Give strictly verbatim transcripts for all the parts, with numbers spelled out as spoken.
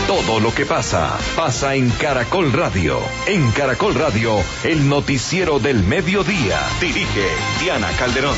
Todo lo que pasa, pasa en Caracol Radio. En Caracol Radio, el noticiero del mediodía. Dirige Diana Calderón.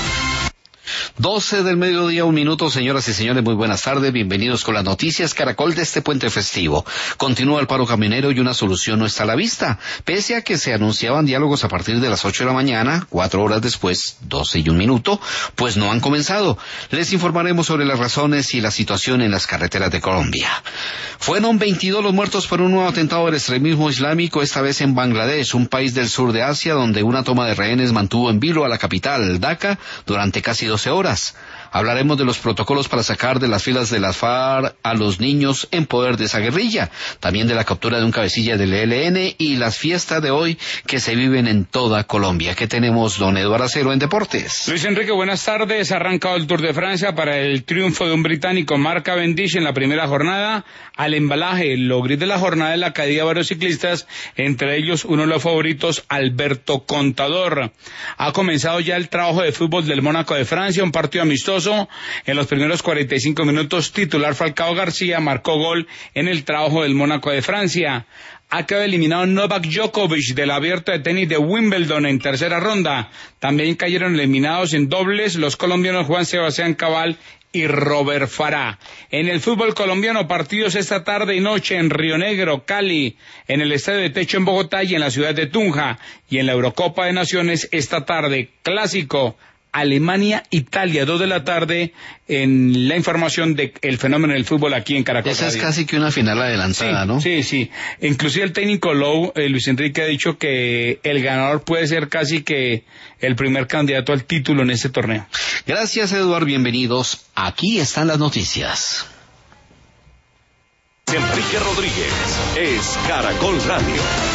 doce del mediodía, un minuto, señoras y señores, muy buenas tardes, bienvenidos con las noticias Caracol de este puente festivo. Continúa el paro camionero y una solución no está a la vista, pese a que se anunciaban diálogos a partir de las ocho de la mañana, cuatro horas después, doce y un minuto, pues no han comenzado. Les informaremos sobre las razones y la situación en las carreteras de Colombia. Fueron veintidós los muertos por un nuevo atentado del extremismo islámico, esta vez en Bangladesh, un país del sur de Asia, donde una toma de rehenes mantuvo en vilo a la capital, Dhaka, durante casi doce horas. Hablaremos de los protocolos para sacar de las filas de las FARC a los niños en poder de esa guerrilla, también de la captura de un cabecilla del E L N y las fiestas de hoy que se viven en toda Colombia. ¿Qué tenemos, don Eduardo Acero, en deportes? Luis Enrique, buenas tardes. Ha arrancado el Tour de Francia para el triunfo de un británico, Mark Cavendish, en la primera jornada. Al embalaje, lo gris de la jornada, en la caída de varios ciclistas, entre ellos uno de los favoritos, Alberto Contador. Ha comenzado ya el trabajo de fútbol del Mónaco de Francia, un partido amistoso. En los primeros cuarenta y cinco minutos, titular Falcao García marcó gol en el trabajo del Mónaco de Francia. Ha quedado eliminado Novak Djokovic del Abierto de Tenis de Wimbledon en tercera ronda. También cayeron eliminados en dobles los colombianos Juan Sebastián Cabal y Robert Farah. En el fútbol colombiano, partidos esta tarde y noche en Río Negro, Cali, en el Estadio de Techo en Bogotá y en la ciudad de Tunja. Y en la Eurocopa de Naciones esta tarde, clásico Alemania-Italia, dos de la tarde, en la información de el fenómeno del fútbol aquí en Caracol Esa Radio. es casi que una final adelantada, sí, ¿no? Sí, sí. Inclusive el técnico Lowe, eh, Luis Enrique, ha dicho que el ganador puede ser casi que el primer candidato al título en este torneo. Gracias, Eduardo, bienvenidos. Aquí están las noticias. Enrique Rodríguez es Caracol Radio.